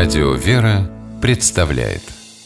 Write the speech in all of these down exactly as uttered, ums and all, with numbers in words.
Радио «Вера» представляет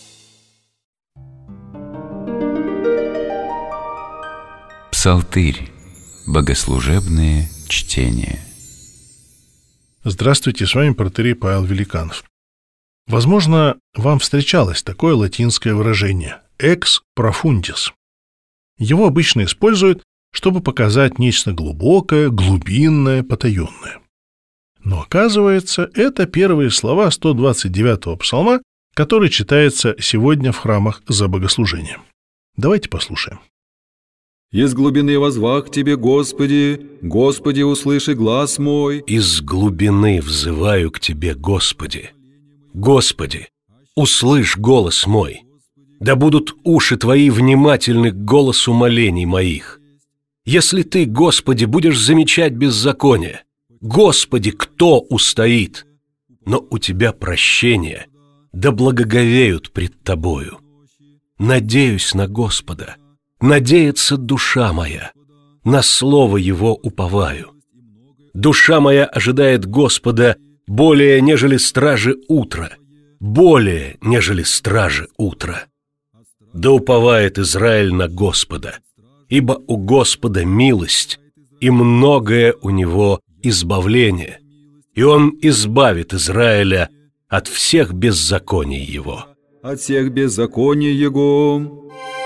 Псалтырь. Богослужебные чтения. Здравствуйте, с вами протоиерей Павел Великанов. Возможно, вам встречалось такое латинское выражение «ex profundis». Его обычно используют, чтобы показать нечто глубокое, глубинное, потаенное. Но оказывается, это первые слова сто двадцать девятого псалма, который читается сегодня в храмах за богослужением. Давайте послушаем. «Из глубины воззвах к Тебе, Господи, Господи, услыши глас мой». «Из глубины взываю к Тебе, Господи. Господи, услышь голос мой. Да будут уши Твои внимательны к голосу молений моих. Если Ты, Господи, будешь замечать беззаконие, Господи, кто устоит? Но у Тебя прощение, да благоговеют пред Тобою. Надеюсь на Господа, надеется душа моя, на слово Его уповаю. Душа моя ожидает Господа более, нежели стражи утра, более, нежели стражи утра. Да уповает Израиль на Господа, ибо у Господа милость, и многое у Него избавление, и Он избавит Израиля от всех беззаконий его». От всех беззаконий его.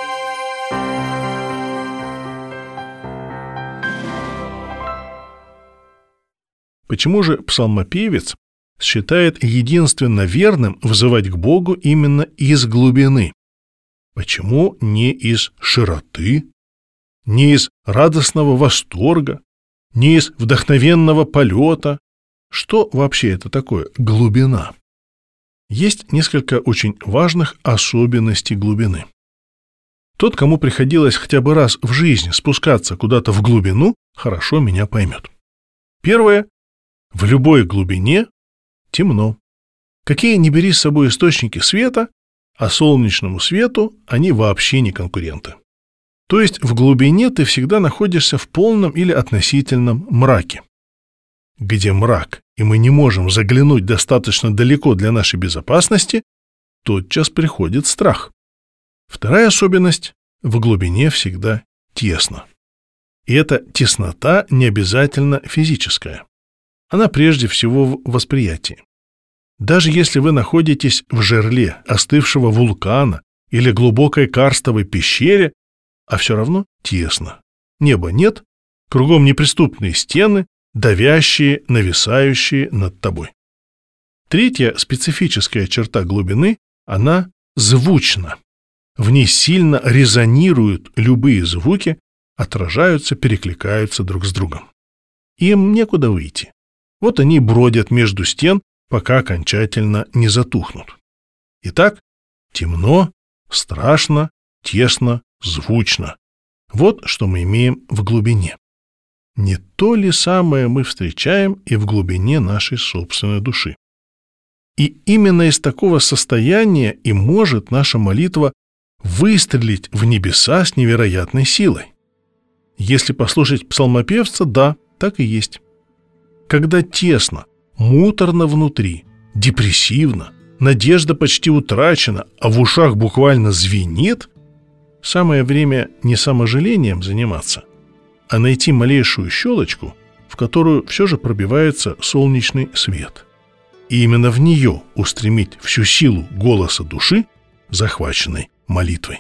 Почему же псалмопевец считает единственно верным взывать к Богу именно из глубины? Почему не из широты, не из радостного восторга, не из вдохновенного полета? Что вообще это такое глубина? Есть несколько очень важных особенностей глубины. Тот, кому приходилось хотя бы раз в жизни спускаться куда-то в глубину, хорошо меня поймет. Первое. В любой глубине темно. Какие ни бери с собой источники света, а солнечному свету они вообще не конкуренты. То есть в глубине ты всегда находишься в полном или относительном мраке. Где мрак, и мы не можем заглянуть достаточно далеко для нашей безопасности, тотчас приходит страх. Вторая особенность – в глубине всегда тесно. И эта теснота не обязательно физическая. Она прежде всего в восприятии. Даже если вы находитесь в жерле остывшего вулкана или глубокой карстовой пещере, а все равно тесно. Неба нет, кругом неприступные стены, давящие, нависающие над тобой. Третья специфическая черта глубины – она звучна. В ней сильно резонируют любые звуки, отражаются, перекликаются друг с другом. Им некуда выйти. Вот они бродят между стен, пока окончательно не затухнут. Итак, темно, страшно, тесно, звучно. Вот что мы имеем в глубине. Не то ли самое мы встречаем и в глубине нашей собственной души? И именно из такого состояния и может наша молитва выстрелить в небеса с невероятной силой. Если послушать псалмопевца, да, так и есть. Когда тесно, муторно внутри, депрессивно, надежда почти утрачена, а в ушах буквально звенит, самое время не саможалением заниматься, а найти малейшую щелочку, в которую все же пробивается солнечный свет. И именно в нее устремить всю силу голоса души, захваченной молитвой.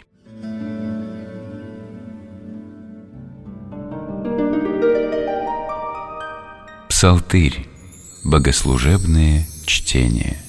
Псалтырь. Богослужебные чтения.